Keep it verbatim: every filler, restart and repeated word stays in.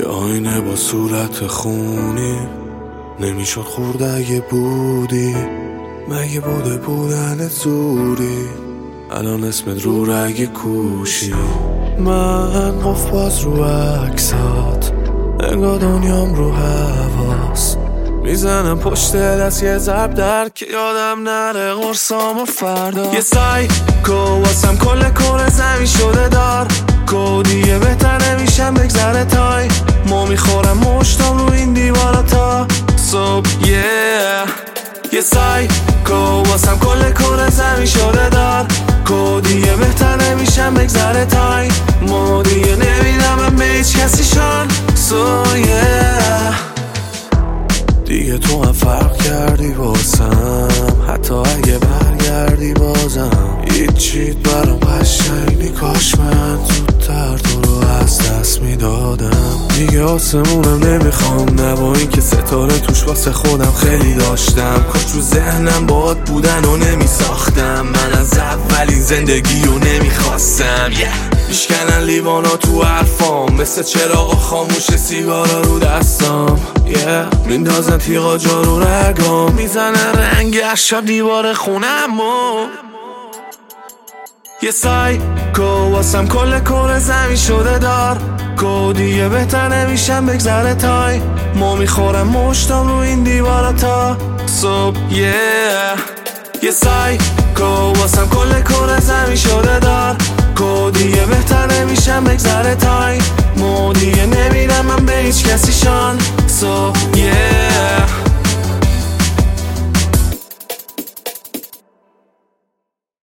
یه آینه با صورت خونی نمیشد خورده اگه بودی. مگه بوده بودن زوری الان اسمت رو رگ کوشی. من قف باز رو عکسات انگار دنیام رو حواس میزنم پشت دست یه ضرب در که یادم نره قرصام و فردا. یه سایکو واسم کل کره زمین شده دار کودیه بهتر نمیشم بگذره تای ما میخورم مشتم رو این دیوارا تا صبح. yeah. یه سایکو واسم کل کره زمین شده دار کودیه بهتر نمیشم بگذره تای ما دیگه نمیدم من به هیچ کسی شان. so yeah. دیگه تو هم فرق کردی واسم حتی اگه برگردی بازم هیچیت برام قشنگ نی. کاش من زودتر تو رو از دست میدادم. دیگه آسمونم نمیخوام نه با این که ستاره توش واسه خودم خیلی داشتم. کاش تو ذهنم باهات بودن و نمیساختم. من از اولین زندگی رو نمیخواستم. yeah. میشکنن لیوانا تو حرفام مثل چراغ خاموش سیگارا رو دستام. yeah. میندازن تیغا جا رو رگام میزنن رنگ اشب دیوار خونمو. یه سایکو واسم کل کره زمین شده دار کودیه بهتر نمیشم بگذره تای ما میخورم مشتم رو این دیوارا تا صبح. yeah. یه سایکو واسم کل کره زمین شده دار کودیه بهتر نمیشم بگذره تای ما دیگه نمیدم من به هیچ کسی شان. so yeah.